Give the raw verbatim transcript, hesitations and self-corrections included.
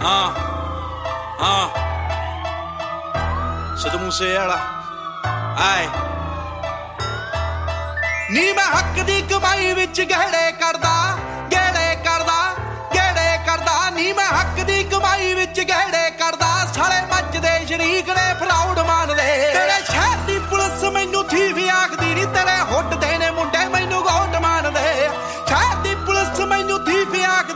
ਹਾਂ ਹਾਂ ਸਿੱਧੂ ਮੂਸੇ ਵਾਲਾ ਆਏ ਨੀ ਮੈਂ ਹੱਕ ਦੀ ਕਮਾਈ ਵਿੱਚ ਗਹਿੜੇ ਕਰਦਾ ਗਹਿੜੇ ਕਰਦਾ ਗਹਿੜੇ ਕਰਦਾ ਨੀ ਮੈਂ ਹੱਕ ਦੀ ਕਮਾਈ ਵਿੱਚ ਗਹਿੜੇ ਕਰਦਾ ਸਾਲੇ ਮੱਚਦੇ ਸ਼ਰੀਕ ਨੇ